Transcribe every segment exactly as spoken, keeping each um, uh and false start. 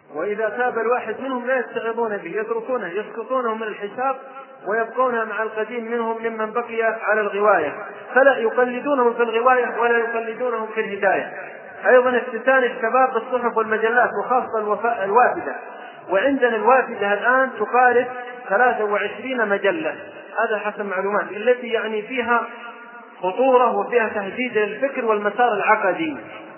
وإذا تاب الواحد منهم لا يستعظون به، يتركونه يسقطونه من الحساب ويبقون مع القديم منهم ممن بقي على الغواية، فلا يقلدونهم في الغواية ولا يقلدونهم في الهداية. أيضا افتتان الشباب بالصحف والمجلات وخاصة الوافدة، وعندنا الوافدة الآن تقارب ثلاثة وعشرين مجلة، هذا حسب معلومات، التي يعني فيها خطورة وفيها تهديد للفكر والمسار العقدي،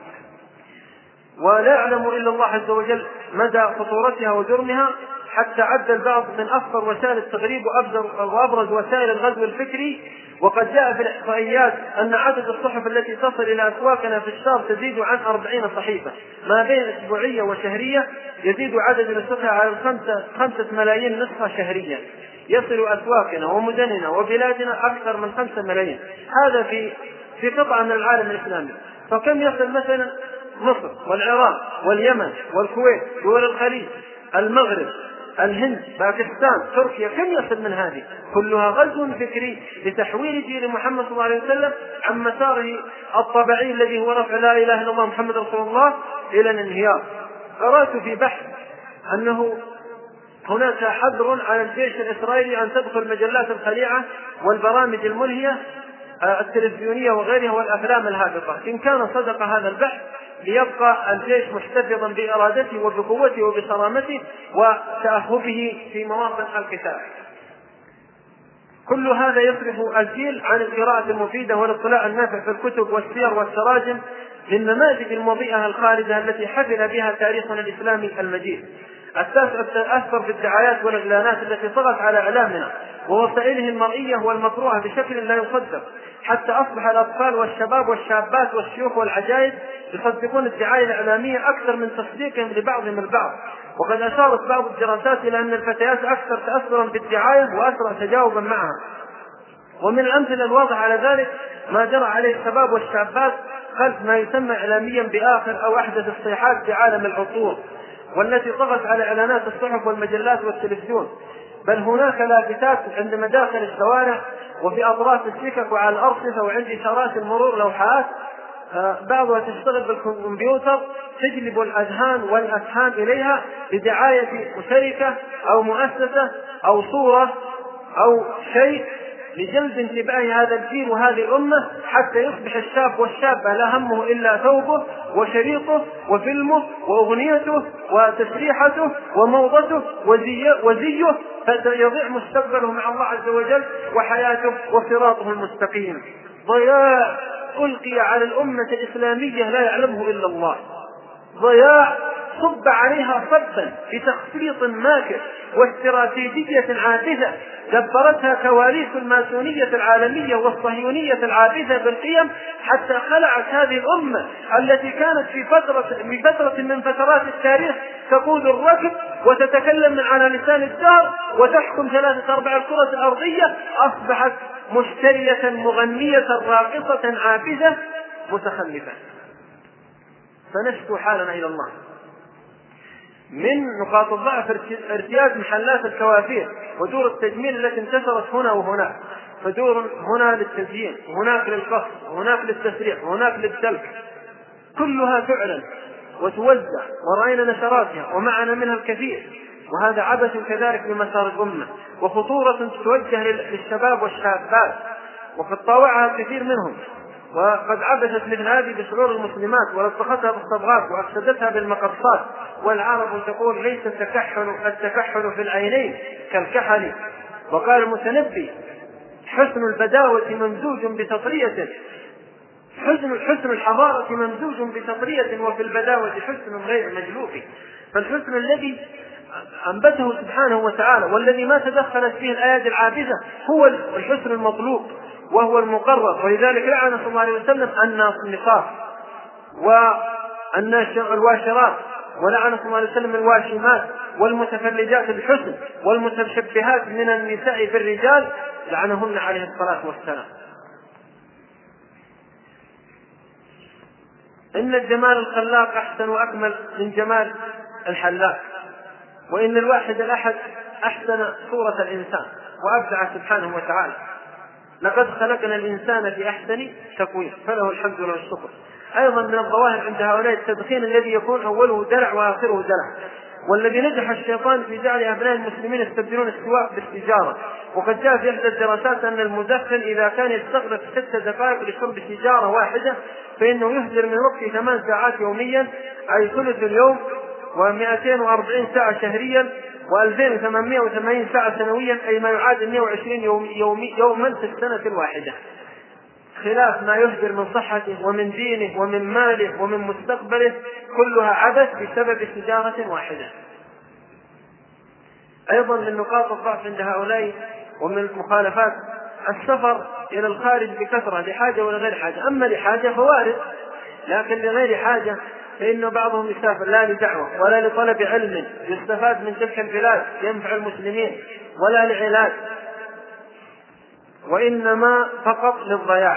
ولا يعلم إلا الله عز وجل مدى خطورتها وجرمها، حتى عد البعض من أخطر وسائل التغريب وأبرز وسائل الغزو الفكري. وقد جاء في الإحصائيات أن عدد الصحف التي تصل إلى أسواقنا في الشهر تزيد عن أربعين صحيفة، ما بين أسبوعية وشهرية يزيد عدد نسخها على الخمسة خمسة ملايين نسخة شهريا، يصل أسواقنا ومدننا وبلادنا أكثر من خمسة ملايين، هذا في في قطعة من العالم الإسلامي. فكم يصل مثلا مصر والعراق واليمن والكويت دول الخليج المغرب الهند باكستان تركيا، كم يصل من هذه؟ كلها غزو فكري لتحويل جيل محمد صلى الله عليه وسلم عن مساره الطبيعي الذي هو رفع لا إله إلا الله محمد رسول الله إلى الانهيار. قرأت في بحث أنه هناك حظر على الجيش الإسرائيلي أن تدخل مجلات الخليعة والبرامج الملهية التلفزيونية وغيرها والأفلام الهابطة. إن كان صدق هذا البحث ليبقى الجيش محتفظا بإرادته وبقوته وبصرامته وتأهبه في مواطن القتال. كل هذا يصرف الجيل عن القراءة المفيدة والاطلاع النافع في الكتب والسير والتراجم للنماذج المضيئة الخالدة التي حفل بها تاريخنا الإسلامي المجيد. التاسع أثر في الدعايات والإعلانات التي طغت على إعلامنا ووسائله المرئية والمقروءة بشكل لا يصدق، حتى أصبح الأطفال والشباب والشابات والشيوخ والعجائز يصدقون الدعاية الإعلامية أكثر من تصديقهم لبعضهم البعض. وقد أشارت بعض الدراسات إلى أن الفتيات أكثر تأثرا بالدعاية وأسرع تجاوبا معها. ومن الأمثلة الواضحة على ذلك ما جرى عليه الشباب والشابات خلف ما يسمى إعلاميا بآخر أو أحدث الصيحات في عالم العطور، والتي طغت على إعلانات الصحف والمجلات والتلفزيون. بل هناك لافتات عند مداخل الشوارع وفي أطراف السكك وعلى الأرصفة وعند إشارات المرور لوحات بعضها تشتغل بالكمبيوتر تجلب الأذهان والأفهام إليها لدعاية شركة أو مؤسسة أو صورة أو شيء لجلب انتباه هذا الجيل وهذه الأمة، حتى يصبح الشاب والشابة لا همه إلا ثوبه وشريطه وفيلمه وأغنيته وتسريحته وموضته وزيه، فيضيع مستقبله مع الله عز وجل وحياته وصراطه المستقيم. ضياع ألقي على الأمة الإسلامية لا يعلمه إلا الله، ضياع صب عليها صبا بتخطيط ماكر واستراتيجية عابثة دبرتها كواليس الماسونية العالمية والصهيونية العابثة بالقيم، حتى خلعت هذه الأمة التي كانت في فترة من فترة من فترات التاريخ تقود الركب وتتكلم من على لسان الدهر وتحكم ثلاثة أرباع الكرة الأرضية، أصبحت مشترية مغنية راقصة عابثة متخلفة. فنشكو حالنا إلى الله. من نقاط الضعف ارتياد محلات الكوافير ودور التجميل التي انتشرت هنا وهناك، فدور هنا للتزيين وهناك للقص وهناك للتسريح وهناك للدلك، كلها تعلن وتوزع ورأينا نشراتها ومعنا منها الكثير، وهذا عبث كذلك بمسار الأمة وخطورة توجه للشباب والشابات، وقد طاوعها الكثير منهم، وقد عبثت مثل هذه بشعور المسلمات ولطختها بالصبغات وأفسدتها بالمقصات. والعرب تقول ليس التكحل التكحل في العينين كالكحل. وقال المتنبي حسن البداوة ممزوج بتطرية حسن حسن الحضارة ممزوج بتطرية وفي البداوة حسن غير مجلوف. فالحسن الذي أنبته سبحانه وتعالى والذي ما تدخلت فيه الآيات العابثة هو الحسن المطلوب وهو المقرر. ولذلك لعن صلى الله عليه وسلم الناصنقات والواشرات، ولعن صلى الله عليه وسلم الواشمات والمتفلجات بالحسن والمتشبهات من النساء بالرجال، لعنهن عليه الصلاة والسلام. إن الجمال الخلاق أحسن وأكمل من جمال الحلاق، وإن الواحد الأحد أحسن صورة الإنسان وأبدع سبحانه وتعالى. لقد خلقنا الإنسان في أحسن تقويم فله الحمد له الشكر. أيضا من الظواهر عند هؤلاء التدخين الذي يكون أوله دلع وآخره دلع، والذي نجح الشيطان في جعل أبناء المسلمين يستبدلون السواق بالسيجارة. وقد جاء في إحدى الدراسات أن المدخن إذا كان يستغرق ست دقائق لشرب سيجارة واحدة فإنه يهدر من وقته ثمان ساعات يوميا، أي ثلث اليوم، ومئتين وأربعين ساعة شهريا، وألفين وثمانمائة وثمانين ساعة سنويا، أي ما يعادل مئة وعشرين يوم يومي يوما في السنة الواحدة، خلاف ما يهدر من صحته ومن دينه ومن ماله ومن مستقبله، كلها عبث بسبب سيجارة واحدة. أيضا من نقاط الضعف عند هؤلاء ومن المخالفات السفر إلى الخارج بكثرة لحاجة ولا غير حاجة. أما لحاجة فوارد، لكن لغير حاجة فإن بعضهم يسافر لا لدعوة ولا لطلب علم يستفاد من تلك البلاد ينفع المسلمين، ولا لعلاج، وإنما فقط للضياع.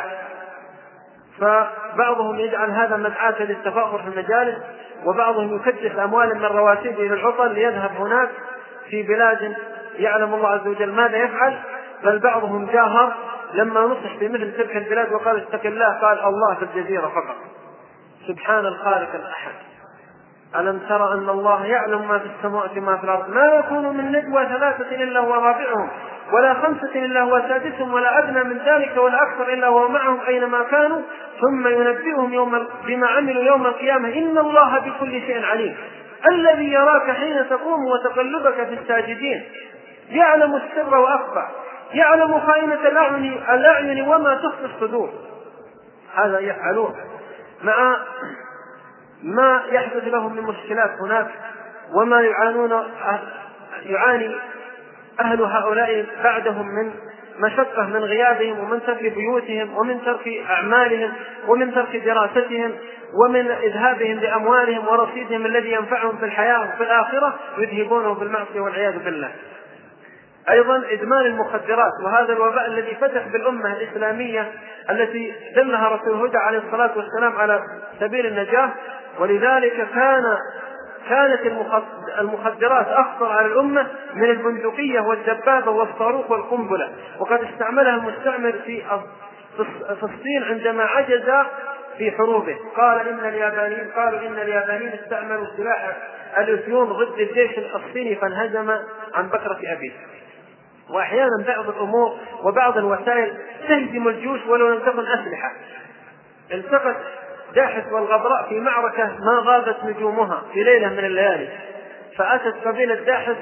فبعضهم يجعل هذا مدعاة للتفاخر في المجالس، وبعضهم يكدس أموالا من رواتبه إلى العطل ليذهب هناك في بلاد يعلم الله عز وجل ماذا يفعل. بل بعضهم جاهر لما نصح في مثل تلك البلاد وقال اتق الله، قال الله في الجزيرة فقط، سبحان الخالق الأحد، ألم ترى أن الله يعلم ما في السماوات وما في الأرض، ما يكون من نجوى ثلاثة إلا هو رابعهم ولا خمسة إلا هو سادسهم ولا أدنى من ذلك ولا أكثر إلا هو معهم أينما كانوا ثم ينبئهم يوم بما عملوا يوم القيامة إن الله بكل شيء عليم. الذي يراك حين تقوم وتقلبك في الساجدين، يعلم السر وأخفى، يعلم خائنة الأعين وما تخفي الصدور. هذا يفعلون مع ما يحدث لهم من مشكلات هناك، وما يعانون يعاني أهل هؤلاء بعدهم من مشقة من غيابهم ومن ترك بيوتهم ومن ترك أعمالهم ومن ترك دراستهم ومن إذهابهم لأموالهم ورصيدهم الذي ينفعهم في الحياة وفي الآخرة، يذهبونه بالمعصية والعياذ بالله. أيضا إدمان المخدرات، وهذا الوباء الذي فتح بالأمة الإسلامية التي دلها رسول الهدى عليه الصلاة والسلام على سبيل النجاة. ولذلك كان كانت المخدرات أخطر على الأمة من البندقية والدبابة والصاروخ والقنبلة. وقد استعملها المستعمر في الصين عندما عجز في حروبه، قال إن اليابانيين قالوا إن اليابانيين استعملوا سلاح الأفيون ضد الجيش الصيني فانهزم عن بكرة أبيه. وأحيانا بعض الأمور وبعض الوسائل تهزم الجيوش ولو لم تكن أسلحة. التقت داحس والغبراء في معركة ما غابت نجومها في ليلة من الليالي، فأتت قبيلة داحس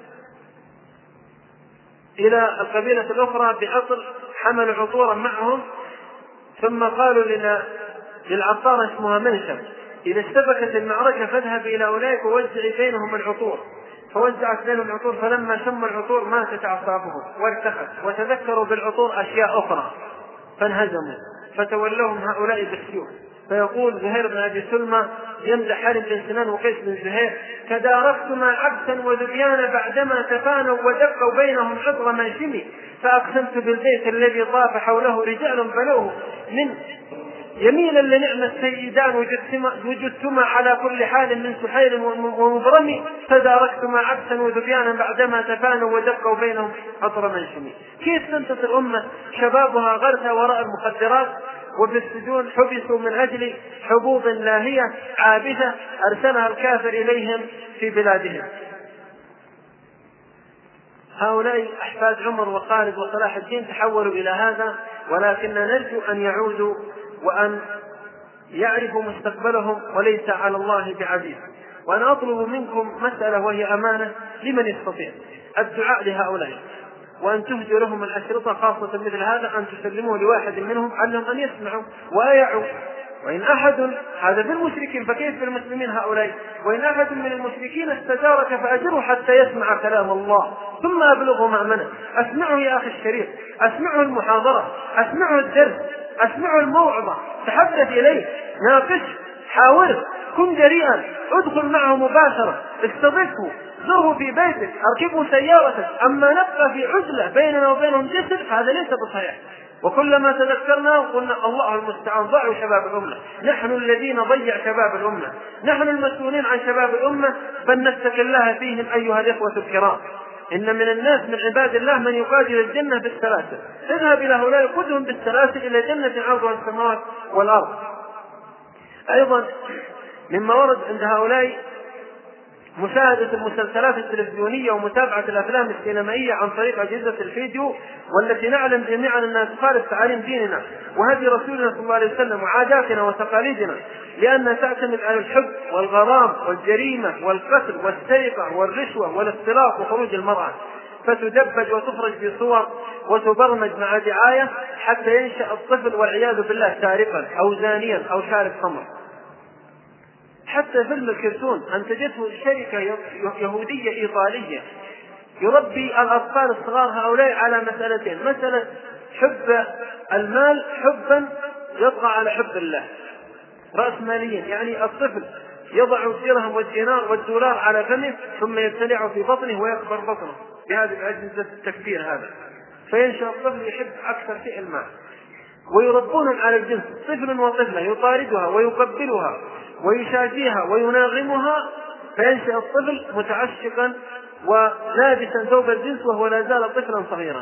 إلى القبيلة الأخرى بعطر، حملوا عطورا معهم، ثم قالوا لنا للعطارة اسمها منشم إذا اشتبكت المعركة فاذهب إلى أولئك ووزعي بينهم العطور. فوزعت بينهم العطور، فلما شموا العطور ماتت أعصابهم وارتخت، وتذكروا بالعطور أشياء أخرى فانهزموا، فتولوهم هؤلاء بالسيوف. فيقول زهير بن أبي سلمى يمدح حارث بن سنان وقيس بن زهير: تداركتما عبثا وذبيانا بعدما تفانوا ودقوا بينهم عطر منشمي، فأقسمت بالبيت الذي طاف حوله رجال بنوه من يمينا لنعم السيدان وجدتما على كل حال من سحير ومبرم، تداركتما عبثا وذبيانا بعدما تفانوا ودقوا بينهم عطر منشمي. كيف تنتصر أمة شبابها غرسة وراء المخدرات وفي السجون حبسوا من أجل حبوب لاهية عابثة أرسلها الكافر إليهم في بلادهم؟ هؤلاء أحفاد عمر وخالد وصلاح الدين تحولوا إلى هذا، ولكننا نرجو أن يعودوا وأن يعرفوا مستقبلهم، وليس على الله بعزيز. وأنا أطلب منكم مسألة وهي أمانة لمن يستطيع: الدعاء لهؤلاء، وأن تهدوا لهم الأشرطة خاصة مثل هذا، أن تسلموه لواحد منهم علهم أن يسمعوا ويعوا. وإن أحد هذا في المشركين فكيف في المسلمين هؤلاء؟ وإن أحد من المشركين استجارك فأجره حتى يسمع كلام الله ثم أبلغه مأمنه. أسمعه يا أخي الشريف، أسمعه المحاضرة، أسمعه الدرس، أسمعه الموعظة، تحدث إليه، ناقشه، حاوره، كن جريئا، ادخل معه مباشرة، استضفه، زره في بيتك، اركبه سيارتك. أما نبقى في عزلة بيننا وبينهم جسر، هذا ليس بصحيح. وكلما تذكرنا قلنا الله المستعان، ضعوا شباب الأمة، نحن الذين ضيع شباب الأمة، نحن المسؤولين عن شباب الأمة، فلنتق الله فيهم أيها الإخوة الكرام. إن من الناس من عباد الله من يقاتل الجنة بالسلاسل، اذهب إلى هؤلاء خذهم بالسلاسل إلى جنة عرضها السماوات والأرض. أيضا مما ورد عند هؤلاء مشاهدة المسلسلات التلفزيونية ومتابعة الأفلام السينمائية عن طريق أجهزة الفيديو، والتي نعلم جميعا أنها تخالف تعاليم ديننا وهدي رسولنا صلى الله عليه وسلم وعاداتنا وتقاليدنا، لأنها تعتمد على الحب والغرام والجريمة والقتل والسرقة والرشوة والاختلاط وخروج المرأة، فتدبج وتخرج بصور وتبرمج مع دعاية حتى ينشأ الطفل والعياذ بالله سارقا أو زانيا أو شارب خمر. حتى فيلم الكرتون أنتجته شركة يهودية إيطالية يربي الأطفال الصغار هؤلاء على مسألتين: مسألة حب المال حبا يطغى على حب الله رأسماليا، يعني الطفل يضع الدرهم والدينار والدولار على فمه ثم يبتلعه في بطنه ويكبر بطنه بهذه أجهزة التكبير هذا، فينشأ الطفل يحب أكثر شيء المال. ويربونهم على الجنس، طفل وطفلة يطاردها ويقبلها ويشاجيها ويناغمها، فينشأ الطفل متعشقا ولابسا ثوب الجنس وهو لا زال طفلا صغيرا.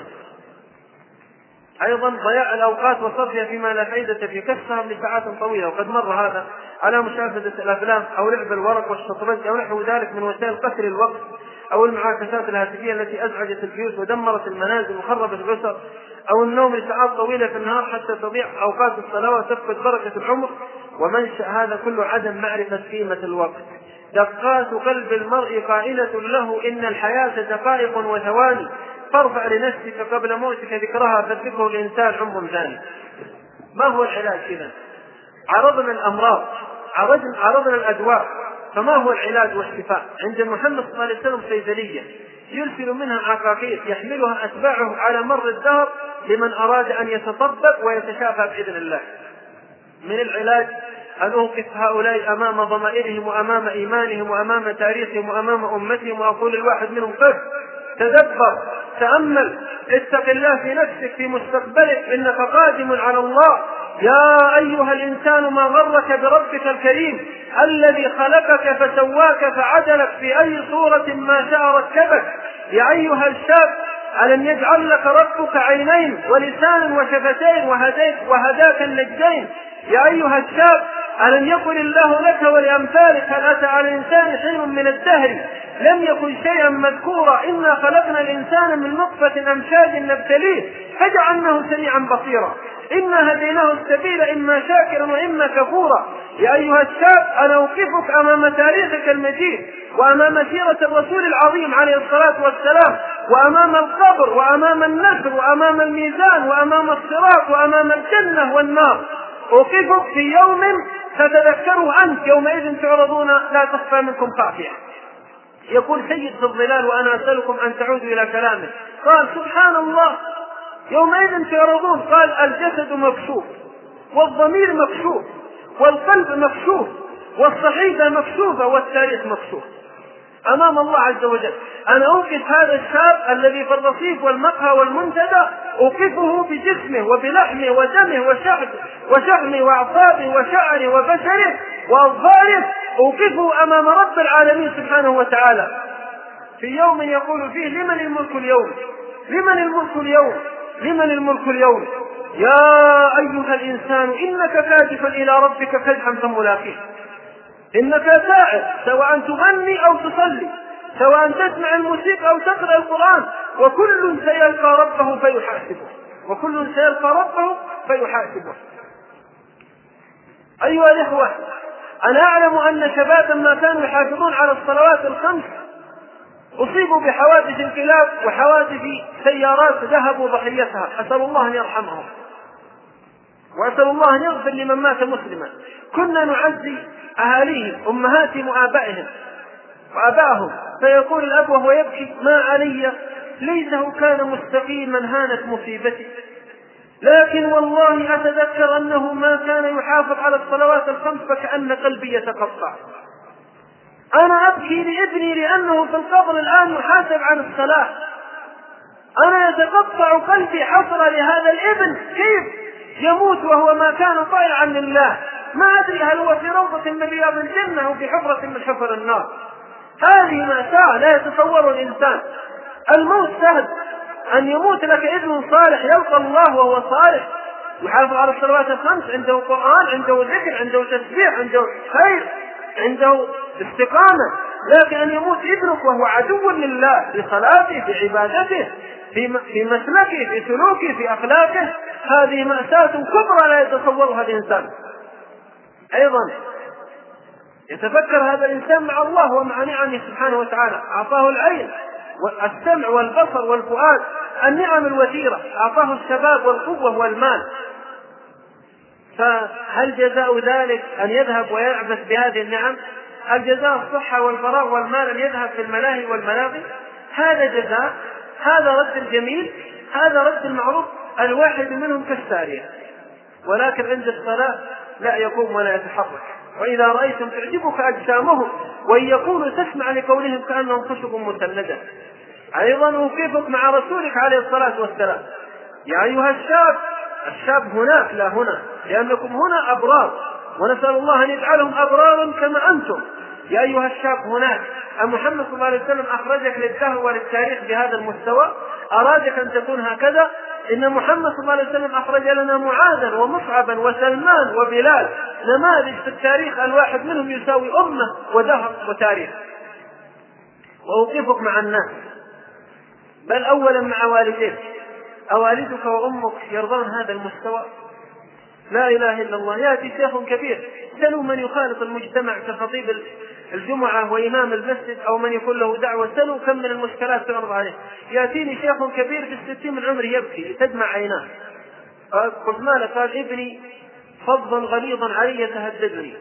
أيضا ضياع الأوقات وصرفها فيما لا فائدة فيه كالسهر لساعات طويلة، وقد مر هذا على مشاهدة الأفلام أو لعب الورق والشطرنج أو نحو ذلك من وسائل قتل الوقت، أو المعاكسات الهاتفية التي أزعجت البيوت ودمرت المنازل وخربت الأسر، أو النوم لساعات طويلة في النهار حتى تضيع أوقات الصلاة وتفقد بركة العمر. ومنشأ هذا كله عدم معرفة قيمة الوقت. دقات قلب المرء قائلة له إن الحياة دقائق وثواني، فارفع لنفسك قبل موتك ذكرها فذكره الإنسان عمر ثاني. ما هو العلاج إذن؟ عرضنا الأمراض، عرضنا الأدواء، فما هو العلاج والشفاء؟ عند محمد صلى الله عليه وسلم صيدلية يرسل منها عقاقير يحملها أتباعه على مر الدهر لمن أراد أن يتطبب ويتشافى بإذن الله. من العلاج أن أوقف هؤلاء أمام ضمائرهم وأمام إيمانهم وأمام تاريخهم وأمام أمتهم، وأقول الواحد منهم: قف، تدبر، تأمل، اتق الله في نفسك في مستقبلك، إنك قادم على الله. يا أيها الإنسان ما غرك بربك الكريم الذي خلقك فسواك فعدلك في أي صورة ما شاء ركبك. يا أيها الشاب ألم يجعل لك ربك عينين ولسانا وشفتين وهديك وهداك النجدين. يا أيها الشاب ألم يقل الله لك ولأمثالك هل أتى على الإنسان حين من الدهر لم يكن شيئا مذكورا إنا خلقنا الإنسان من نطفة أمشاج نبتليه فجعلناه سميعا بصيرا إنا هديناه السبيل إما شاكرا وإما كفورا. يا أيها الشاب أنا أوقفك أمام تاريخك المجيد وأمام سيرة الرسول العظيم عليه الصلاة والسلام وأمام القبر وأمام النشر وأمام الميزان وأمام الصراط وأمام الجنة والنار. أوقفك في يوم ستذكره أنت يومئذ تعرضون لا تخفى منكم خافية. يقول سيد في الظلال وأنا أسألكم أن تعودوا إلى كلامه، قال: سبحان الله، يومئذ تعرضون، قال: الجسد مكشوف والضمير مكشوف والقلب مكشوف والصحيفة مكشوفة والتاريخ مكشوف أمام الله عز وجل. أنا أوقف هذا الشاب الذي في الرصيف والمقهى والمنتدى، أوقفه بجسمه وبلحمه ودمه وشعره وشحمه وأعصابه وشعره وبشره وأظفاره، أوقفه أمام رب العالمين سبحانه وتعالى في يوم يقول فيه: لمن الملك اليوم؟ لمن الملك اليوم؟ لمن الملك اليوم؟ يا أيها الإنسان إنك كادح إلى ربك كدحا فملاقيه. إنك سائر، سواء تغني أو تصلي، سواء تسمع الموسيقى أو تقرأ القرآن، وكل سيلقى ربه فيحاسبه، وكل سيلقى ربه فيحاسبه. أيها الإخوة، أنا أعلم أن شبابا ما كانوا يحافظون على الصلوات الخمس أصيبوا بحوادث الكلاب وحوادث سيارات ذهبوا ضحيتها، أسأل الله أن يرحمهم وأسأل الله أن يغفر لمن مات مسلما. كنا نعزي أهاليهم أمهاتهم وآبائهم وآبائهم، فيقول الأب وهو يبكي: ما علي ليته كان مستقيما هانت مصيبتي، لكن والله أتذكر أنه ما كان يحافظ على الصلوات الخمس فكأن قلبي يتقطع. أنا أبكي لابني لأنه في القبر الآن يحاسب عن الصلاة، أنا يتقطع قلبي حسرة لهذا الابن، كيف يموت وهو ما كان طائعا لله؟ ما أدري هل هو في روضة من رياض الجنة أو في حفرة من حفر النار. هذه مأساة لا يتصور الإنسان. الموت سهل، أن يموت لك ابن صالح يلقى الله وهو صالح يحافظ على الصلوات الخمس، عنده قرآن، عنده ذكر، عنده تسبيح، عنده خير، عنده استقامة، لكن أن يموت ابنك وهو عدو لله في صلاته في عبادته في في مسلكه في سلوكه في أخلاقه، هذه مأساة كبرى لا يتصورها الإنسان. أيضا يتفكر هذا الإنسان مع الله ومع نعمه سبحانه وتعالى، أعطاه العين والسمع والبصر والفؤاد، النعم الوثيرة، أعطاه الشباب والقوة والمال، فهل جزاء ذلك أن يذهب ويعبث بهذه النعم؟ هل جزاء الصحة والفراغ والمال أن يذهب في الملاهي والملاغي؟ هذا جزاء؟ هذا رد الجميل؟ هذا رد المعروف؟ الواحد منهم كالسارية، ولكن عند الصلاة لا يقوم ولا يتحرك. وإذا رأيتم تعجبك أجسامهم وإن يكونوا تسمع لقولهم كأنهم خشب مسندة. أيضا أوقفك مع رسولك عليه الصلاة والسلام، يا أيها الشاب، الشاب هناك لا هنا، لأنكم هنا أبرار ونسأل الله أن يجعلهم أبرارا كما أنتم. يا أيها الشاب هناك، محمد صلى الله عليه وسلم أخرجك للدهر وللتاريخ بهذا المستوى، أرادك أن تكون هكذا. إن محمد صلى الله عليه وسلم أخرج لنا معاذا ومصعبا وسلمان وبلال، نماذج في التاريخ الواحد منهم يساوي أمة ودهر وتاريخ. وأوقفك مع الناس، بل أولا مع والديك، أوالدك وأمك يرضون هذا المستوى؟ لا إله إلا الله. يأتي شيخ كبير، سلوا من يخالط المجتمع كخطيب الجمعة وإمام المسجد أو من يكون له دعوة، سلوا كم من المشكلات تعرض عليه. يأتيني شيخ كبير في الستين من عمره يبكي تدمع عيناه، قلت مالك؟ قال ابني فظا غليظا علي يتهددني.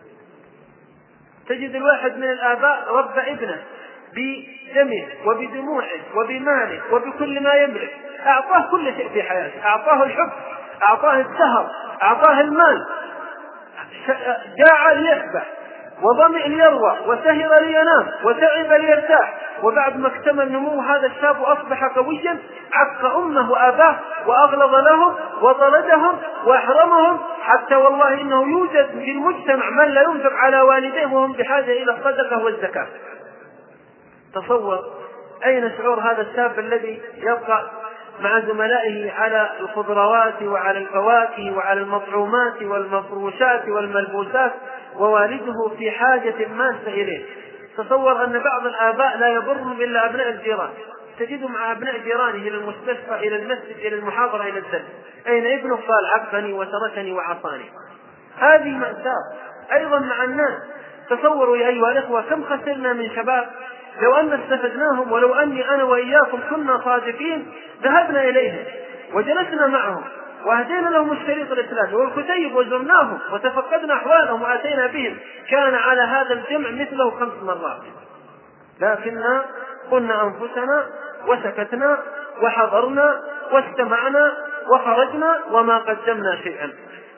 تجد الواحد من الآباء ربى ابنه بدمه وبدموعه وبماله وبكل ما يملك، أعطاه كل شيء في حياته، أعطاه الحب، أعطاه السهر، أعطاه المال، جاع ليشبع وظمئ ليروى وسهر لينام وتعب ليرتاح. وبعد ما اكتمل نمو هذا الشاب وأصبح قويا، عق أمه وأباه وأغلظ لهم وطردهم وأحرمهم، حتى والله إنه يوجد في المجتمع من لا ينفق على والديه وهم بحاجة إلى الصدقة والزكاة. تصور أين شعور هذا الشاب الذي يبقى مع زملائه على الخضروات وعلى الفواكه وعلى المطعومات والمفروشات والملبوسات ووالده في حاجة ماسة إليه. تصور أن بعض الآباء لا يضرهم إلا أبناء الجيران، تجده مع أبناء جيرانه إلى المستشفى إلى المسجد إلى المحاضرة إلى الدرس، أين ابنه؟ قال عفني وتركني وعصاني. هذه مأساة. أيضا مع الناس، تصوروا يا أيها الإخوة كم خسرنا من شباب لو أن استفدناهم، ولو أني أنا وإياكم كنا صادقين ذهبنا إليهم وجلسنا معهم وأهدينا لهم الشريط الإسلامي والكتيب وزرناهم وتفقدنا أحوالهم وأتينا بهم، كان على هذا الجمع مثله خمس مرات. لكننا قلنا أنفسنا وسكتنا وحضرنا واستمعنا وخرجنا وما قدمنا شيئا.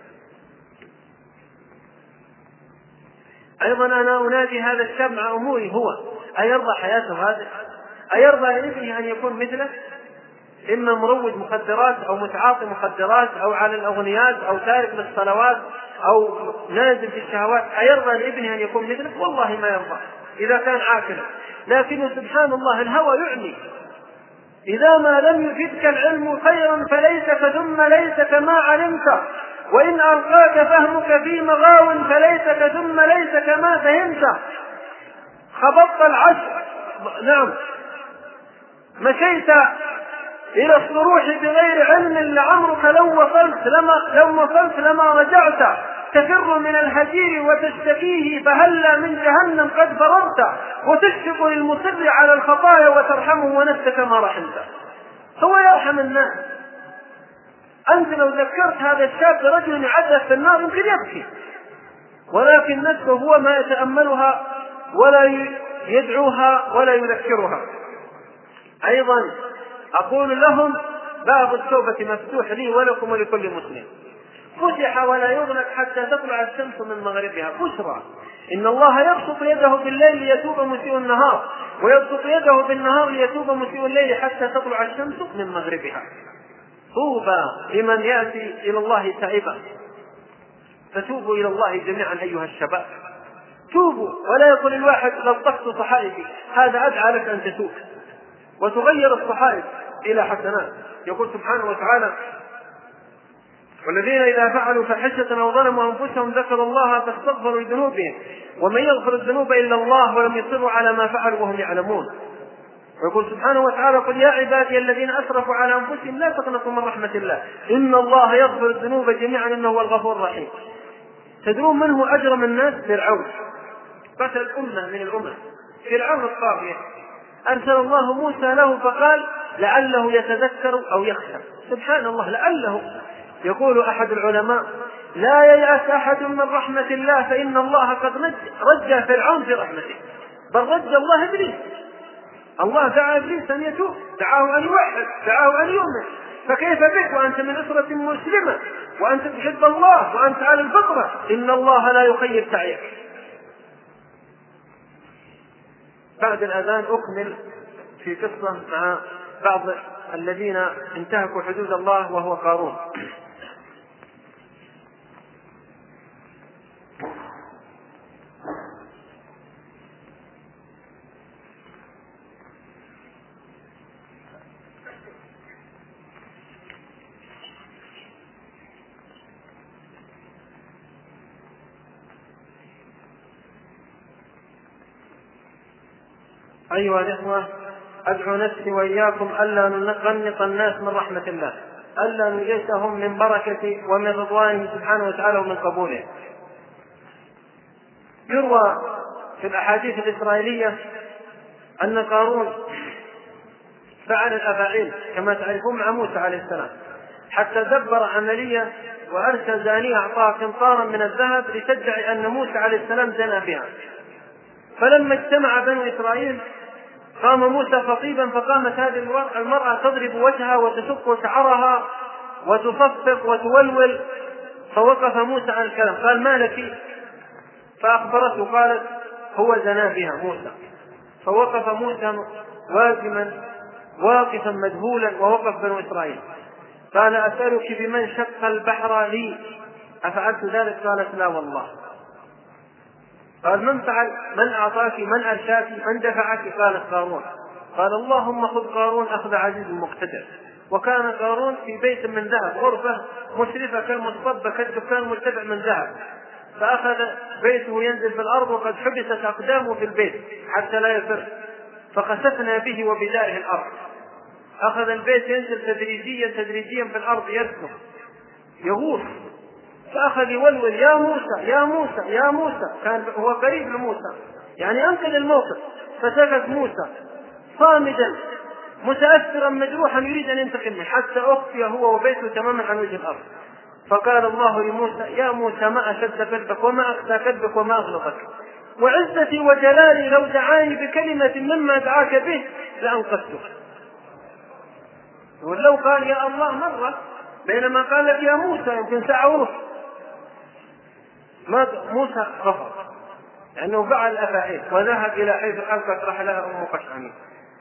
أيضا أنا أنادي هذا الشاب مع أموري، هو أيرضى حياته هذه؟ أيرضى لابنه أن يكون مثله؟ إما مروج مخدرات أو متعاطي مخدرات أو على الأغنيات أو تارك للصلوات أو نازل في الشهوات، أيرضى لابنه أن يكون مثله؟ والله ما يرضى إذا كان عاقلا. لكن سبحان الله الهوى يعني، إذا ما لم يفدك العلم خيرا فليسك ثم ليسك ما علمت، وإن ألقاك فهمك في مغاو فليسك ثم ليسك ما فهمت. خبطت العشر، نعم، مشيت إلى الصروح بغير علم لعمرك لو وصلت لما, لو وصلت لما رجعت، تفر من الهجير وتشتكيه فهلا من جهنم قد فررت، وتشفق للمصر على الخطايا وترحمه ونفسك ما رحمت. هو يرحم الناس. أنت لو ذكرت هذا الشاب برجل يعذب في النار يمكن يبكي، ولكن نفسه هو ما يتأملها ولا يدعوها ولا يذكرها. أيضا أقول لهم باب التوبة مفتوح لي ولكم ولكل مسلم، فتح ولا يغلق حتى تطلع الشمس من مغربها. بشرى إن الله يبسط يده بالليل ليتوب مسيء النهار، ويبسط يده بالنهار ليتوب مسيء الليل حتى تطلع الشمس من مغربها. طوبى لمن يأتي إلى الله تائبا. فتوبوا إلى الله جميعا أيها الشباب، توبوا. ولا يقول الواحد لطخت صحائفي، هذا أدعى لك أن تتوب وتغير الصحائف إلى حسنات. يقول سبحانه وتعالى والذين إذا فعلوا فاحشة أو ظلموا أنفسهم ذكروا الله فاستغفروا لذنوبهم ومن يغفر الذنوب إلا الله ولم يصروا على ما فعلوا وهم يعلمون. ويقول سبحانه وتعالى: قل يا عبادي الذين أسرفوا على أنفسهم لا تقنطوا من رحمة الله إن الله يغفر الذنوب جميعا إنه هو الغفور الرحيم. تدرون من هو أجرم الناس؟ فرعون، قتل أمة من الأمم، فرعون الطاغية. أرسل الله موسى له فقال: لعله يتذكر أو يخشى. سبحان الله، لعله. يقول أحد العلماء: لا ييأس أحد من رحمة الله فإن الله قد رجى فرعون في رحمته، بل رجى الله إبليس. الله دعا إبليس أن يتوب، دعاه أن يوحد، دعاه أن يؤمن، فكيف بك وأنت من أسرة مسلمة وأنت تحب الله وأنت على الفطرة؟ إن الله لا يخيب سعيك. بعد الأذان أكمل في قصة مع بعض الذين انتهكوا حدود الله وهو قارون. أيها الإخوة، أدعو نفسي وإياكم ألا نقنط الناس من رحمة الله، ألا نجسهم من بركة ومن رضوانه سبحانه وتعالى ومن قبوله. يروى في الأحاديث الإسرائيلية أن قارون فعل الأفاعيل كما تعرفون مع موسى عليه السلام، حتى دبر عملية وأرسل زانية أعطاها قنطارا من الذهب لتدعي أن موسى عليه السلام زنى بها. فلما اجتمع بنو إسرائيل قام موسى خطيبا، فقامت هذه المرأة تضرب وجهها وتشق شعرها وتصفق وتولول، فوقف موسى عن الكلام، قال: ما لك؟ فأخبرته قالت: هو زنا بها موسى. فوقف موسى واقفا واقفا مذهولا، ووقف بنو إسرائيل. قال: أسألك بمن شق البحر لي أفعلت ذلك؟ قالت: لا والله. قال: من فعل؟ من أعطاك؟ من أرشاك؟ من دفعك؟ قالت: قارون. قال: اللهم خذ قارون أخذ عزيز مقتدر. وكان قارون في بيت من ذهب، غرفة مشرفة كالمصطبة كالدكان مرتفع من ذهب، فأخذ بيته ينزل في الأرض وقد حبست أقدامه في البيت حتى لا يفر، فخسفنا به وبداره الأرض. أخذ البيت ينزل تدريجيا تدريجيا في الأرض، يسكن يغوص، فأخذ يولول: يا موسى يا موسى يا موسى. كان هو قريب لموسى يعني أنقذ الموقف، فسكت موسى صامدا متأثرا مجروحا يريد أن ينتقم منه، حتى أخفي هو وبيته تماما عن وجه الأرض. فقال الله لموسى: يا موسى ما أشد كذبك وما أخفى كذبك وما أغلظك، وعزتي وجلالي لو دعاني بكلمة مما دعاك به لأنقذتك. ولو قال يا الله مرة، بينما قال لك يا موسى يمكن ساعة ونص، ما موسى رفض لأنه فعل الأفاعيل وذهب إلى حيث ألقت رحلها أم قشعمين.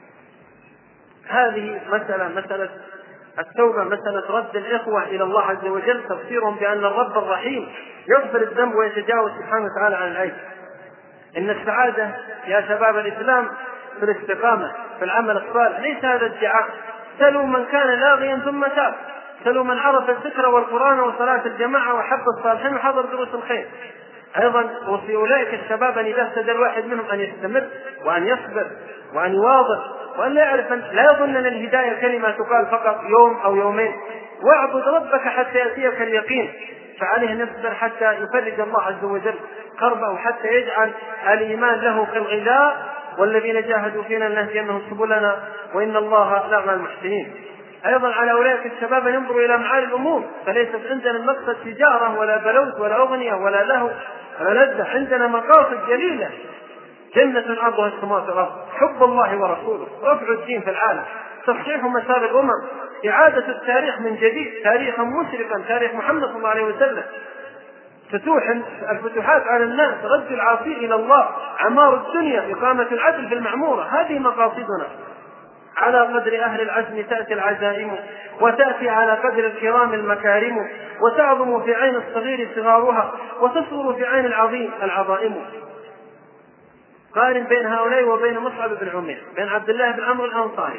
هذه مسألة مسألة التوبة، مسألة رد الإخوة إلى الله عز وجل، تفسيرهم بأن الرب الرحيم يغفر الذنب ويتجاوز سبحانه وتعالى عن العيب. إن السعادة يا شباب الإسلام في الاستقامة في العمل الصالح، ليس هذا ادعاء. سلوا من كان لاغيا ثم تاب، سلوا من عرف الذكر والقرآن وصلاة الجماعة وحب الصالحين وحضر دروس الخير. أيضا وفي أولئك الشباب أن إذا اهتدى الواحد منهم أن يستمر وأن يصبر وأن يواظب، وأن لا يعرف لا يظن أن الهداية كلمة تقال فقط يوم أو يومين. واعبد ربك حتى يأتيك اليقين، فعليه نصبر حتى يفرج الله عز وجل كربه، حتى يجعل الإيمان له كالغذاء، والذين جاهدوا فينا لنهدينهم سبلنا وإن الله لمع المحسنين. أيضا على أولئك الشباب أن ينظروا إلى معالي الأمور، فليست عندنا المقصد تجارة ولا بلوت ولا أغنية ولا له ولا لذة، عندنا مقاصد جليلة: جنة عرضها السماوات والأرض، حب الله ورسوله، رفع الدين في العالم، تصحيح مسار الأمم، إعادة التاريخ من جديد، تاريخا مشرقا، تاريخ محمد صلى الله عليه وسلم، فتوح الفتوحات على الناس، رد العاصي إلى الله، عمار الدنيا، إقامة العدل في المعمورة. هذه مقاصدنا. على قدر أهل العزم تأتي العزائم، وتأتي على قدر الكرام المكارم، وتعظم في عين الصغير صغارها، وتصغر في عين العظيم العظائم. قارن بين هؤلاء وبين مصعب بن عمير، بين عبد الله بن عمرو الأنصاري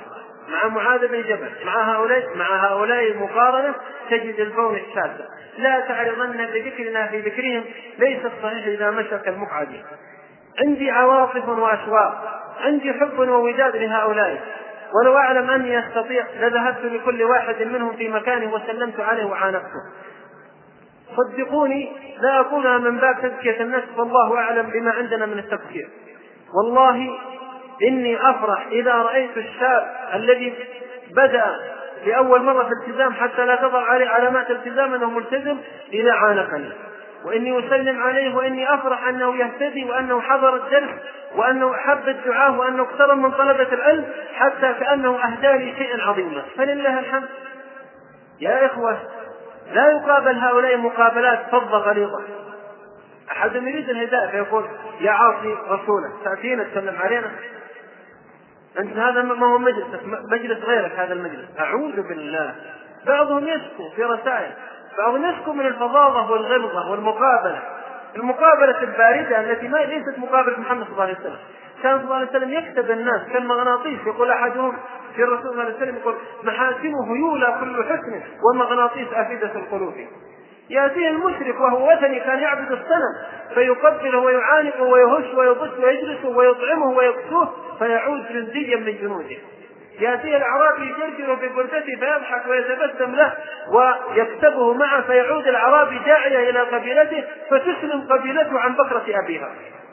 مع معاذ بن جبل مع هؤلاء مع هؤلاء المقارنة تجد الكون الشاذ. لا تعرضن بذكرنا في ذكرهم ليس الصحيح إذا مشى كالمقعد. عندي عواطف وأشواق، عندي حب ووداد لهؤلاء، ولو أعلم أني أستطيع لذهبت لكل واحد منهم في مكانه وسلمت عليه وعانقته. صدقوني لا أقولها من باب تزكية النفس، والله أعلم بما عندنا من التفكير. والله إني أفرح إذا رأيت الشاب الذي بدأ لأول مرة في الالتزام حتى لا تظهر عليه علامات التزام أنه ملتزم إلى عانقني، وإني أسلم عليه، وإني أفرح أنه يهتدي وأنه حضر الدرس وأنه أحب الدعاء وأنه اقترب من طلبة العلم حتى كأنه أهدى لي شيئا عظيما. فلله الحمد يا إخوة. لا يقابل هؤلاء مقابلات فضة غليظة. أحد يريد الهداية فيقول يا عاصي رسوله تأتينا تسلم علينا، أنت هذا ما هو مجلسك، مجلس غيرك هذا المجلس. أعوذ بالله. بعضهم يشكو في رسائل، بعضهم يشكو من الفظاظة والغلظة والمقابلة، المقابلة الباردة التي ما ليست مقابلة محمد صلى الله عليه وسلم. كان صلى الله عليه وسلم يكتب الناس كالمغناطيس. يقول أحدهم في الرسول صلى الله عليه وسلم يقول محاسنه يولى كل حسن ومغناطيس أفئدة القلوب. يأتيه المشرك وهو وثني كان يعبد الصنم فيقبله ويعانقه ويهش ويبص ويجلسه ويطعمه ويكسوه فيعود جنديا من جنوده. يأتيه الأعرابي يجرجره في بردته فيضحك ويتبسم له ويكتبه معه فيعود الأعرابي داعية إلى قبيلته فتسلم قبيلته عن بكرة أبيها.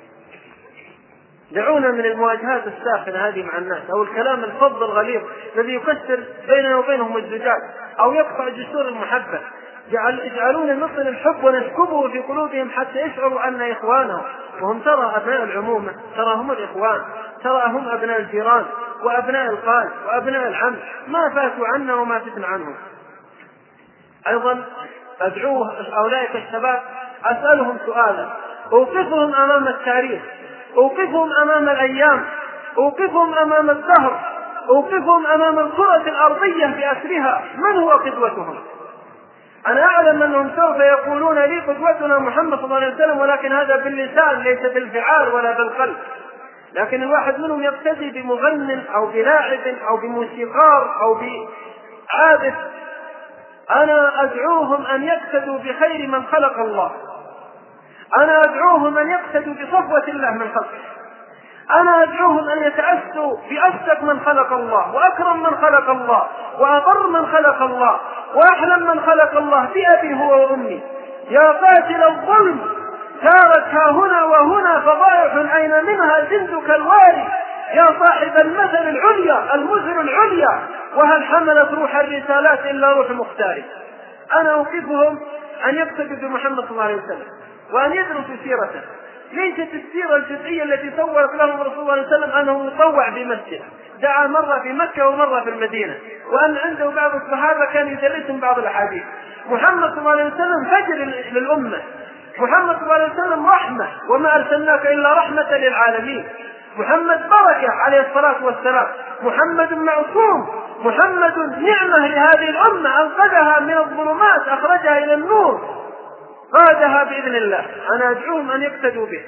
دعونا من المواجهات الساخنة هذه مع الناس، أو الكلام الفظ الغليظ الذي يكسر بيننا وبينهم الزجاج أو يقطع جسور المحبة. اجعلونا نصل الحب ونسكبه في قلوبهم حتى يشعروا أن إخوانهم، وهم ترى أبناء العمومة، ترى هم الإخوان، ترى هم أبناء الجيران وأبناء الخال وأبناء العم، ما فاتوا عنا وما فتن عنهم. أيضا أدعوه أولئك الشباب أسألهم سؤالا، أوقفهم أمام التاريخ، أوقفهم أمام الأيام، أوقفهم أمام الدهر، أوقفهم أمام الكرة الأرضية بأسرها، من هو قدوتهم؟ أنا أعلم أنهم سوف يقولون لي قدوتنا محمد صلى الله عليه وسلم، ولكن هذا باللسان ليس بالفعال ولا بالقلب. لكن الواحد منهم يقتدي بمغنٍ أو بلاعب أو بموسيقار أو بعابث. أنا أدعوهم أن يقتدوا بخير من خلق الله، أنا أدعوهم أن يقتدوا بصفوة الله من خلقه، أنا أدعوهم أن يتأسوا بأسك من خلق الله وأكرم من خلق الله وأبر من خلق الله وأحلم من خلق الله بأبي هو وأمي. يا قاتل الظلم سارت ها هنا وهنا فضائح أين منها جندك الواري، يا صاحب المثل العليا المزر العليا وهل حملت روح الرسالات إلا روح مختار. أنا أوقفهم أن يقتدوا بمحمد صلى الله عليه وسلم وأن يدرسوا سيرته. ليست السيرة الجزئية التي صورت لهم رسول الله صلى الله عليه وسلم أنه يطوع بمسجد، دعا مرة في مكة ومرة في المدينة، وأن عنده بعض الصحابة كان يدرسهم بعض الأحاديث. محمد صلى الله عليه وسلم فجر للأمة، محمد صلى الله عليه وسلم رحمة وما أرسلناك إلا رحمة للعالمين. محمد بركة عليه الصلاة والسلام، محمد معصوم، محمد نعمة لهذه الأمة، أنقذها من الظلمات أخرجها إلى النور، قادها بإذن الله. أنا أدعوهم أن يقتدوا به،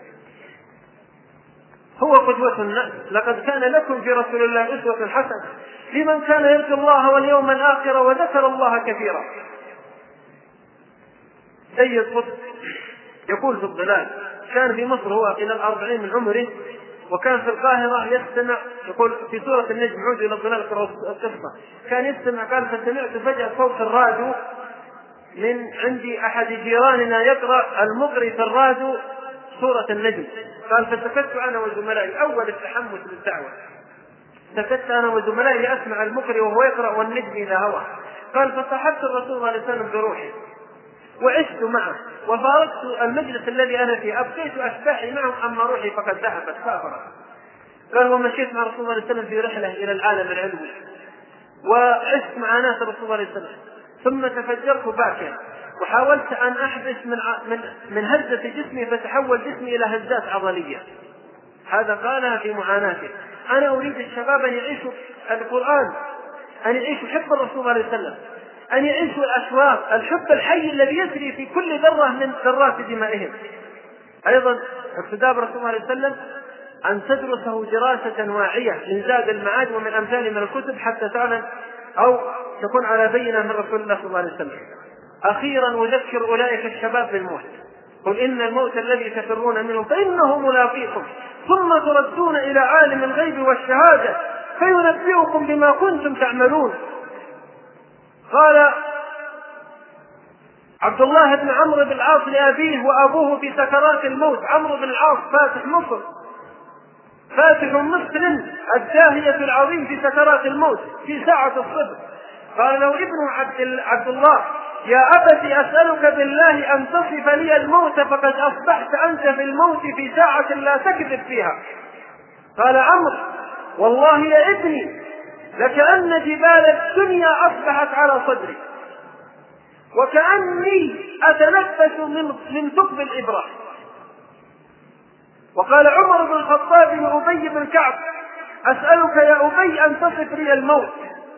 هو قدوة الناس. لقد كان لكم في رسول الله أسوة حسنة لمن كان يرجو الله واليوم الآخر وذكر الله كثيرا. سيد قطب يقول في الضلال، كان في مصر هو إلى الأربعين من عمره، وكان في القاهرة يستمع، يقول في سورة النجم عود إلى الضلال القصة، كان يستمع قال فسمعت فجأة صوت الراديو من عندي أحد جيراننا يقرأ المقري في الراديو سورة النجم. قال فسكت أنا وزملائي، أول التحمس للدعوة، سكت أنا وزملائي أسمع المقري وهو يقرأ والنجم إذا هوى. قال فصحبت الرسول صلى الله عليه وسلم بروحي وعشت معه وفارقت المجلس الذي أنا فيه، أبقيت أشباحي معه أما روحي فقد ذهبت سافرت. قال ومشيت مع رسول الله عليه وسلم في رحلة إلى العالم العلوي وعشت مع ناس رسول الله عليه وسلم، ثم تفجرت باكيا وحاولت أن أحبس من من من هزة جسمي فتحول جسمي إلى هزات عضلية. هذا قالها في معاناته. أنا أريد الشباب أن يعيشوا القرآن، أن يعيشوا حب الرسول صلى الله عليه وسلم، أن يعيشوا الأشواق، الحب الحي الذي يسري في كل ذرة من ذرات دمائهم. أيضا اقتداء برسول الله عليه وسلم أن تدرسه دراسة واعية من زاد المعاد ومن أمثال من الكتب حتى تعلم أو تكون على بينة من رسول الله صلى الله عليه وسلم. أخيرا أذكر أولئك الشباب بالموت، قل إن الموت الذي تفرون منه فإنه ملاقيكم ثم تردون إلى عالم الغيب والشهادة فينبئكم بما كنتم تعملون. قال عبد الله بن عمرو بن العاص لأبيه وأبوه في سكرات الموت، عمرو بن العاص فاتح مصر، فاتح مسلم الداهية العظيم في سكرات الموت في ساعة الصبر، قال له ابن عبد, عبد الله يا أبت أسألك بالله أن تصف لي الموت فقد أصبحت أنت في الموت في ساعة لا تكذب فيها. قال عمرو والله يا ابني لكأن جبال الدنيا أصبحت على صدري وكأني أتنفس من, من ثقب الإبرة. وقال عمر بن الخطاب لأبي بن كعب أسألك يا أبي أن تصف لي الموت.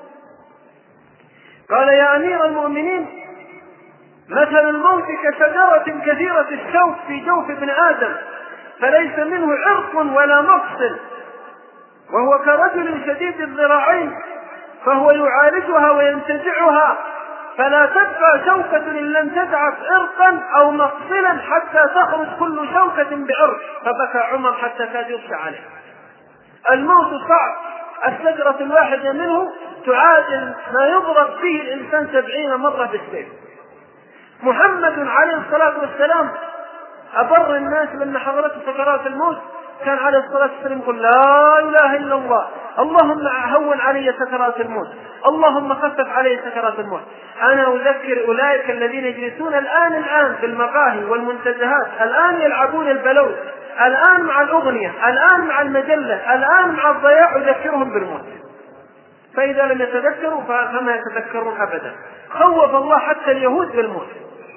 قال يا أمير المؤمنين مثل الموت كشجرة كثيرة الشوك في جوف ابن آدم فليس منه عرق ولا مفصل، وهو كرجل شديد الذراعين فهو يعالجها وينتزعها فلا تبقى شوكة إن لم تدعك عرقا أو مفصلا حتى تخرج كل شوكة بعرق. فبكى عمر حتى كاد يغشى عليه. الموت صعب، الشجرة الواحدة منه تعادل ما يضرب فيه الإنسان سبعين مرة بالسيف. محمد عليه الصلاة والسلام أبر الناس لما حضرته سكرات الموت كان عليه الصلاة والسلام يقول لا إله إلا الله اللهم هون علي سكرات الموت اللهم خفف علي سكرات الموت. أنا أذكر أولئك الذين يجلسون الآن الآن في المقاهي والمنتزهات، الآن يلعبون البلوت، الآن مع الأغنية، الآن مع المجلة، الآن مع الضياع، أذكرهم بالموت. فإذا لم يتذكروا فما يتذكرون أبدا. خوف الله حتى اليهود بالموت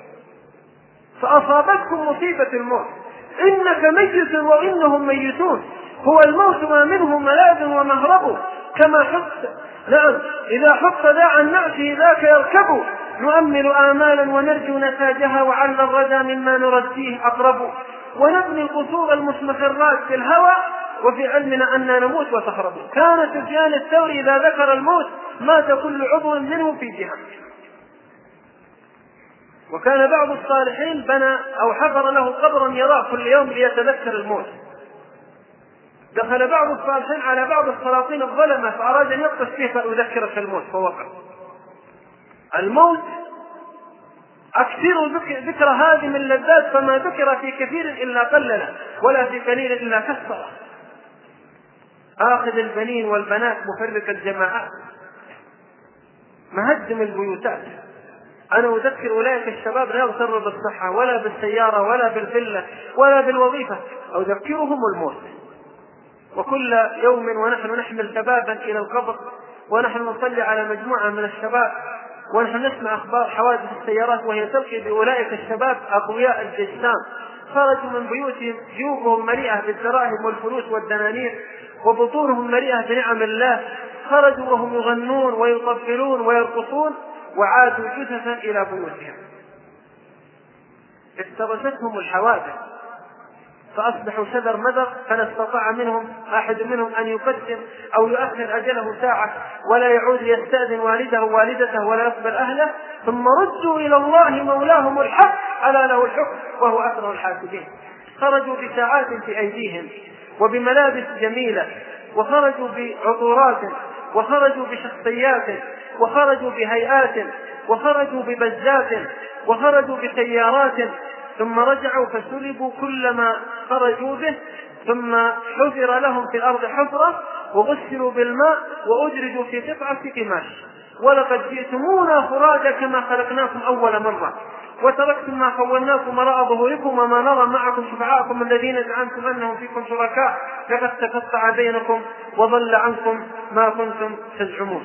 فأصابتكم مصيبة الموت إنك ميت وإنهم ميتون هو الموت ما منه ملاذ ومهرب كما حط نعم إذا حط ذا عن نعشه ذاك يركب نؤمل آمالا ونرجو نتاجها وعل الردى مما نرجيه أقرب ونبني القصور المسمخرات في الهوى وفي علمنا أننا نموت وتهرب. كان سفيان الثوري إذا ذكر الموت مات كل عضو منه في جهة. وكان بعض الصالحين بنى أو حفر له قبرا يراه كل يوم ليتذكر الموت. دخل بعض الصالحين على بعض السلاطين الظلمة فأراد أن يقص فيه فأذكرك الموت فوقع. الموت أكثر ذكر هذه من اللذات فما ذكر في كثير إلا قلل ولا في قليل إلا كثر. آخذ البنين والبنات مفرق الجماعات مهدم البيوتات. أنا أذكر أولئك الشباب لا يغتر بالصحة ولا بالسيارة ولا بالفلة ولا بالوظيفة، أذكرهم الموت. وكل يوم ونحن نحمل شبابا إلى القبر ونحن نصلي على مجموعة من الشباب ونحن نسمع أخبار حوادث السيارات وهي تلقي بأولئك الشباب أقوياء الجسام خرجوا من بيوتهم جيوبهم مليئة بالدراهم والفلوس والدنانير وبطونهم مليئة بنعم الله، خرجوا وهم يغنون ويطبلون ويرقصون وعادوا جثثا إلى بيوتهم. افترستهم الحوادث فأصبحوا شذر مذر فلا استطاع منهم أحد منهم أن يقدم أو يؤخر أجله ساعة ولا يعود ليستأذن والده ووالدته ولا يقبل أهله، ثم ردوا إلى الله مولاهم الحق ألا له الحكم وهو أسرع الحاسبين. خرجوا بساعات في أيديهم وبملابس جميلة وخرجوا بعطورات وخرجوا بشخصيات وخرجوا بهيئات وخرجوا ببزات وخرجوا بسيارات، ثم رجعوا فسلبوا كل ما خرجوا به، ثم حفر لهم في الأرض حفرة وغسلوا بالماء وأدرجوا في قطعة قماش. ولقد جئتمونا فرادا كما خلقناكم أول مرة وتركتم ما خولناكم وراء ظهوركم وما نرى معكم شفعاءكم الذين زعمتم أنهم فيكم شركاء لقد تقطع بينكم وضل عنكم ما كنتم تزعمون.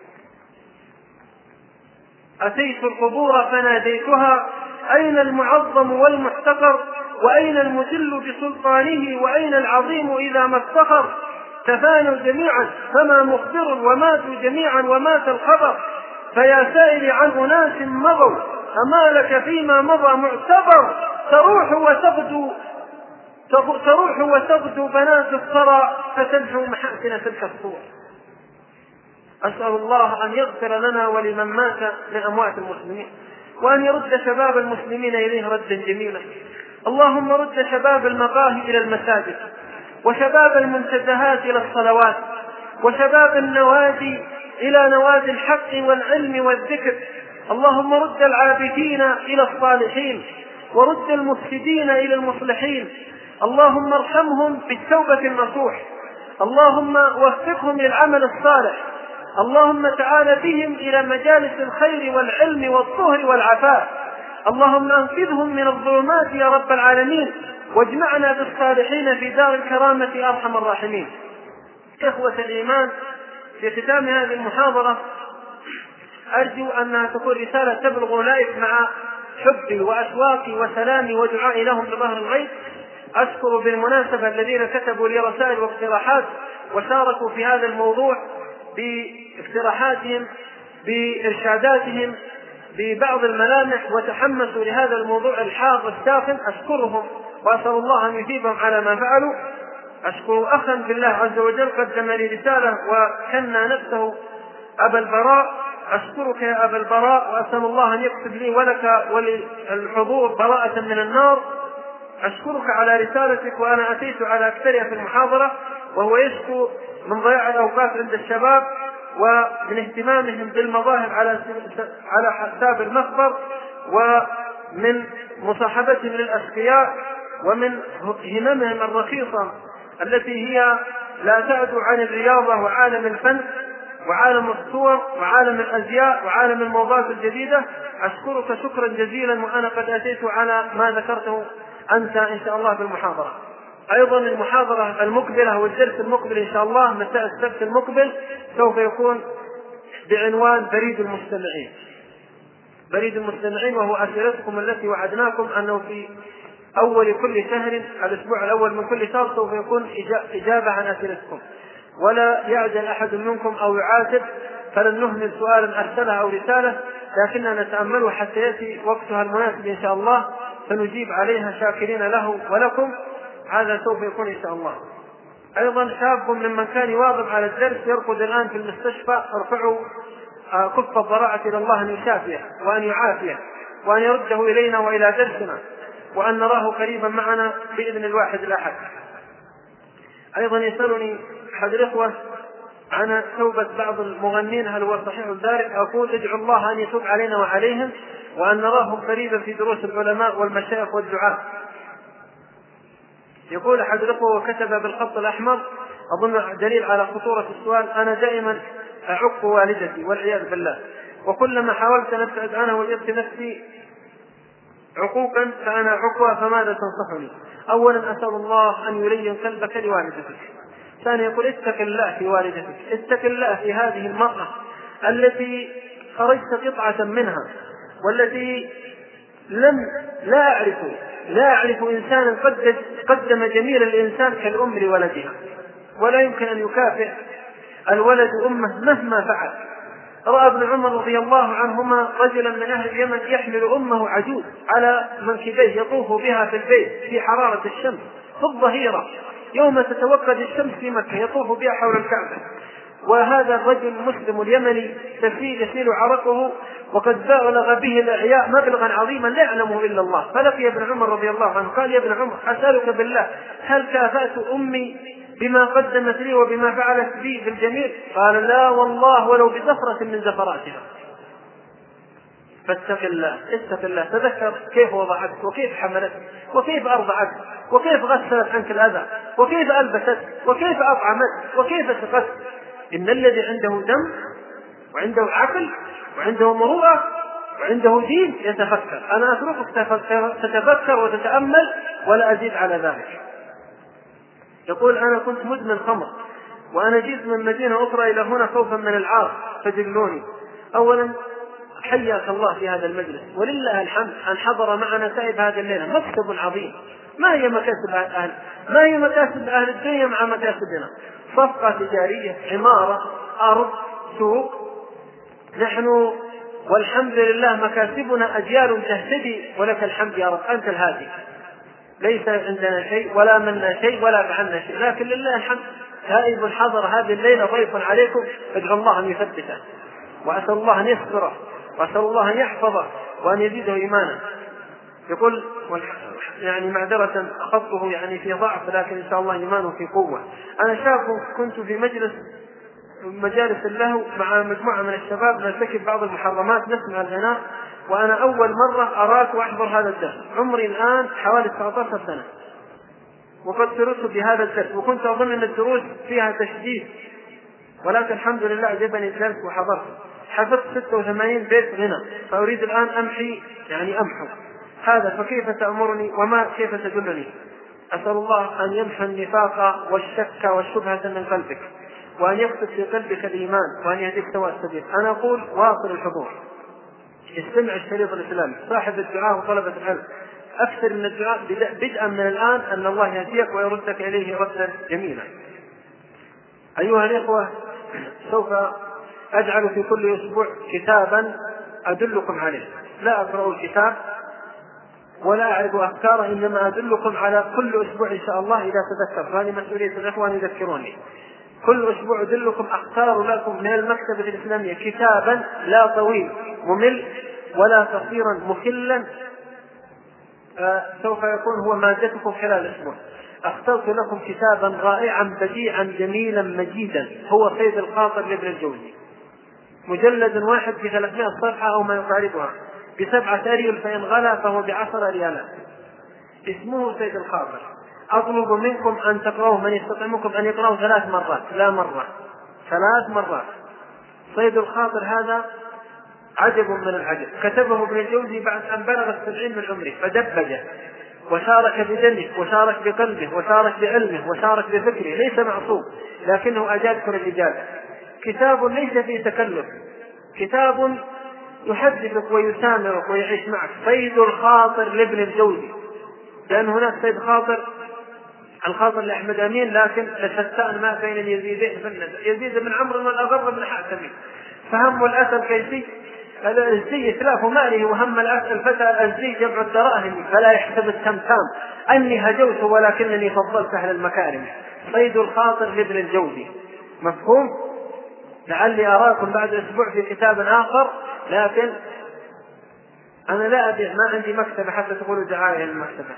أتيت القبور فناديتها أين المعظم والمحتقر وأين المذل بسلطانه وأين العظيم إذا ما افتخر. تفانوا جميعا فما مخبر وماتوا جميعا ومات الخبر. فيا سائل عن أناس مضوا أما لك فيما مضى معتبر. تروح وتغدو تروح وتغدو بنات الثرى فتنحو محاسن تلك الصور. أسأل الله أن يغفر لنا ولمن مات من أموات المسلمين، وأن يرد شباب المسلمين إليه ردا جميلا. اللهم رد شباب المقاهي إلى المساجد، وشباب المنتزهات إلى الصلوات، وشباب النوادي إلى نوادي الحق والعلم والذكر. اللهم رد العابدين إلى الصالحين، ورد المفسدين إلى المصلحين. اللهم ارحمهم بالتوبة النصوح. اللهم وفقهم للعمل الصالح. اللهم تعال بهم إلى مجالس الخير والعلم والطهر والعفاف. اللهم انقذهم من الظلمات يا رب العالمين، واجمعنا بالصالحين في دار الكرامة يا أرحم الراحمين. إخوة الإيمان، في ختام هذه المحاضرة أرجو أنها تكون رسالة تبلغ أولئك مع حبي وأشواقي وسلامي ودعائي لهم بظهر الغيب. أشكر بالمناسبة الذين كتبوا لي رسائل واقتراحات وشاركوا في هذا الموضوع باقتراحاتهم بإرشاداتهم ببعض الملامح وتحمسوا لهذا الموضوع الحار الساخن. أشكرهم وأسأل الله أن يثيبهم على ما فعلوا. أشكر أخا بالله عز وجل قدم لي رسالة وكنى نفسه أبا البراء. أشكرك يا أبا البراء، وأسأل الله أن يكتب لي ولك وللحضور براءة من النار. أشكرك على رسالتك، وأنا أتيت على أكثرها في المحاضرة، وهو يشكو من ضياع الأوقات عند الشباب ومن اهتمامهم بالمظاهر على على حساب المخبر، ومن مصاحبتهم للأشقياء، ومن هممهم الرخيصة التي هي لا تعدو عن الرياضة وعالم الفن وعالم الصور وعالم الأزياء وعالم الموضوعات الجديدة. أشكرك شكرا جزيلا، وأنا قد أتيت على ما ذكرته أنت إن شاء الله في المحاضرة. أيضا المحاضرة المقبلة والدرس المقبل إن شاء الله مساء السبت المقبل سوف يكون بعنوان بريد المستمعين. بريد المستمعين، وهو أسئلتكم التي وعدناكم أنه في أول كل شهر الأسبوع الأول من كل شهر سوف يكون إجابة عن أسئلتكم، ولا يعجل أحد منكم أو يعاتب، فلن نهمل سؤالا أرسله أو رسالة، لكننا نتأمله حتى يأتي وقتها المناسب إن شاء الله فنجيب عليها شاكرين له ولكم. هذا سوف يكون إن شاء الله. أيضا شاب ممن كان يواظب على الدرس يرقد الآن في المستشفى، ارفعوا كف الضراعة إلى الله أن يشافيه وأن يعافيه وأن يرده إلينا وإلى درسنا، وأن نراه قريبا معنا بإذن الواحد الأحد. أيضا يسألني أحد الإخوة عن توبة بعض المغنين، هل هو صحيح ذلك؟ أقول ادعوا الله أن يتوب علينا وعليهم، وأن نراهم قريبا في دروس العلماء والمشايخ والدعاة. يقول أحد الأخوة وكتب بالخط الأحمر، أظن دليل على خطورة السؤال: أنا دائما أعق والدتي والعياذ بالله، وكلما حاولت أن أبتعد عنها وجدت نفسي عقوقا فأنا عقوة، فماذا تنصحني؟ أولا أسأل الله أن يلين قلبك لوالدتك. ثانيا يقول اتق الله في والدتك، اتق الله في هذه المرأة التي خرجت قطعة منها، والتي لم لا أعرف لا أعرف إنسانا قدم جميل الإنسان كالأم لولدها، ولا يمكن أن يكافئ الولد أمه مهما فعل. رأى ابن عمر رضي الله عنهما رجلا من أهل اليمن يحمل أمه عجوز على منكبيه يطوف بها في البيت في حرارة الشمس في الظهيرة يوم تتوقد الشمس في مكة، يطوف بها حول الكعبة، وهذا الرجل المسلم اليمني تسيل يسيل عرقه وقد بلغ به الإعياء مبلغا عظيما لا يعلمه إلا الله. فلقي ابن عمر رضي الله عنه قال: يا ابن عمر، أسألك بالله، هل كافأت أمي بما قدمت لي وبما فعلت بي بالجميل؟ قال: لا والله، ولو بزفرة من زفراتها. فاتق الله، اتق الله، تذكر كيف وضعتك وكيف حملتك وكيف أرضعتك وكيف غسلت عنك الأذى وكيف ألبست وكيف أطعمت وكيف سقت. إن الذي عنده دم وعنده عقل وعنده مروءة وعنده دين يتفكر. أنا أتركك تتفكر وتتأمل ولا أزيد على ذلك. يقول: أنا كنت مدمن خمر، وأنا جئت من مدينة أخرى إلى هنا خوفا من العار فدلوني. أولا حياك الله في هذا المجلس، ولله الحمد أن حضر معنا سائب هذه الليلة، مكسب عظيم. ما هي مكاسب أهل ما هي مكاسب أهل الدنيا مع مكاسبنا؟ صفقة تجارية، عمارة، أرض، سوق. نحن والحمد لله مكاسبنا أجيال تهتدي، ولك الحمد يا رب، أنت الهادي. ليس عندنا شيء ولا منا شيء ولا فعلنا شيء، لكن لله الحمد تائب حضر هذه الليلة ضيف عليكم، ادعوا الله أن يثبته، وأسأل الله أن يصبره، وأسأل الله أن يحفظه وأن يزيده إيمانا. يقول يعني معذرة خطه يعني في ضعف، لكن إن شاء الله إيمانه في قوة. أنا شاب كنت في مجلس مجالس اللهو مع مجموعة من الشباب نرتكب بعض المحرمات، نسمع الغناء، وأنا أول مرة أراك وأحضر هذا الدرس، عمري الآن حوالي تسعة عشر سنة وقد سررت بهذا الدرس، وكنت أظن أن الدروس فيها تشديد، ولكن الحمد لله عجبني الدرس وحضرت، حفظت ستة وثمانين بيت غنى، فأريد الآن أمحي يعني أمحو هذا، فكيف تأمرني وما كيف تدلني؟ أسأل الله أن يمحى النفاق والشك والشبهة من قلبك، وأن يكتب في قلبك الإيمان، وأن يهديك سواء السبيل. أنا أقول واصل الحضور، استمع الشريط الإسلامي، صاحب الدعاء وطلبة العلم، أكثر من الدعاء بدءا من الآن أن الله يهديك ويردك إليه ردا جميلا. أيها الإخوة، سوف أجعل في كل أسبوع كتابا أدلكم عليه، لا أقرأ الكتاب ولا أعرف أفكاره، إنما أدلكم على كل أسبوع إن شاء الله إذا تذكرت، هذه مسؤولية الإخوة أن يذكروني، كل أسبوع أدلكم أختار لكم من المكتبة الإسلامية كتابا لا طويل ممل ولا قصيرا مخلا، آه سوف يكون هو مادتكم خلال الأسبوع. اخترت لكم كتابا رائعا بديعا جميلا مجيدا، هو صيد الخاطر لابن الجوزي، مجلد واحد في ثلاثمائة صفحة أو ما يقاربها، بسبعة ريال، فإن غلا فهو بعشر ريالات، اسمه صيد الخاطر. أطلب منكم أن تقرأوه، من يستطيع منكم أن يقرأوه ثلاث مرات، لا مرة، ثلاث مرات. صيد الخاطر هذا عجب من العجب، كتبه ابن الجوزي بعد أن بلغ السبعين من عمره، فدبج وشارك بدمه وشارك بقلبه وشارك بعلمه وشارك بفكره، ليس معصوم لكنه أجاد كل الرجال. كتاب ليس فيه تكلف، كتاب يحدثك ويسامرك ويعيش معك، صيد الخاطر لابن الجوزي، لأن هناك صيد خاطر الخاطر لأحمد أمين، لكن لشتان ما بين اليزيدين فالنزل، يزيد بن عمرو والأغر بن حاتم، فهم الأسد كيسي الأزدي إتلاف ماله، وهم الفتى الأزدي جمع الدراهم، فلا يحسب التمتام أني هجوت ولكنني فضلت أهل المكارم. صيد الخاطر لابن الجوزي، مفهوم؟ لعلي أراكم بعد أسبوع في كتاب آخر، لكن أنا لا أبيع، ما عندي مكتبة حتى تقولوا دعاية للمكتبة،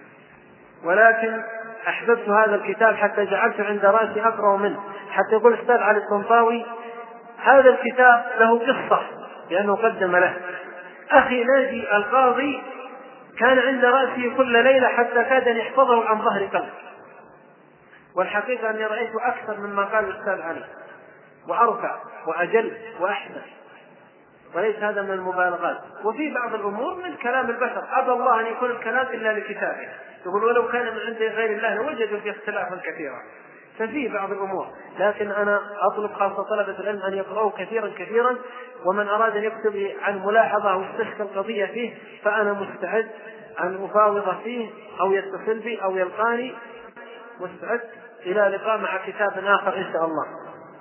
ولكن أحببت هذا الكتاب حتى جعلته عند رأسي أقرأ منه، حتى يقول أستاذ علي الطنطاوي هذا الكتاب له قصة لأنه قدم له. أخي ناجي القاضي كان عند رأسي كل ليلة حتى كاد أن يحفظه عن ظهر قلب، والحقيقة أني رأيت أكثر مما قال الأستاذ علي، وأرفع وأجل وأحسن، وليس هذا من المبالغات. وفي بعض الأمور من كلام البشر، أبى الله أن يكون الكلام إلا لكتابه، يقول ولو كان من عند غير الله لوجدوا في اختلافا كثيرا، ففي بعض الأمور، لكن أنا أطلب خاصة طلبة العلم أن يقرأوا كثيرا كثيرا، ومن أراد أن يكتب عن ملاحظة أو يستشكل القضية فيه فأنا مستعد أن أفاوض فيه أو يتصل بي أو يلقاني، مستعد إلى لقاء مع كتاب آخر إن شاء الله.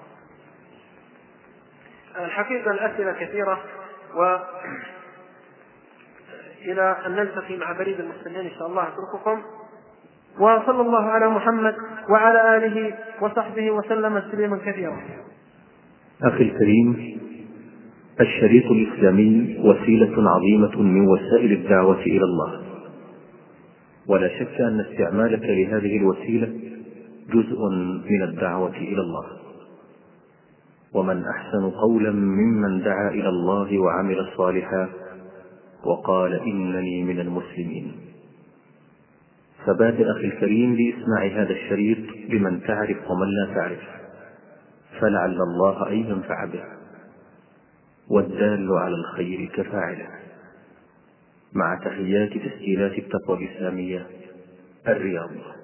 الحقيقة الأسئلة كثيرة، وإلى أن نلتقي مع بريد المستمعين إن شاء الله أترككم، وصلى الله على محمد وعلى آله وصحبه وسلم تسليما كثيرا. أخي الكريم، الشريط الإسلامي وسيلة عظيمة من وسائل الدعوة إلى الله، ولا شك أن استعمالك لهذه الوسيلة جزء من الدعوة إلى الله، ومن أحسن قولا ممن دعا إلى الله وعمل صالحا وقال إنني من المسلمين. فبادر أخي الكريم بإسماع هذا الشريط بمن تعرف ومن لا تعرف، فلعل الله أن ينفع به، والدال على الخير كفاعله. مع تحيات تسجيلات التقوى الإسلامية، الرياض.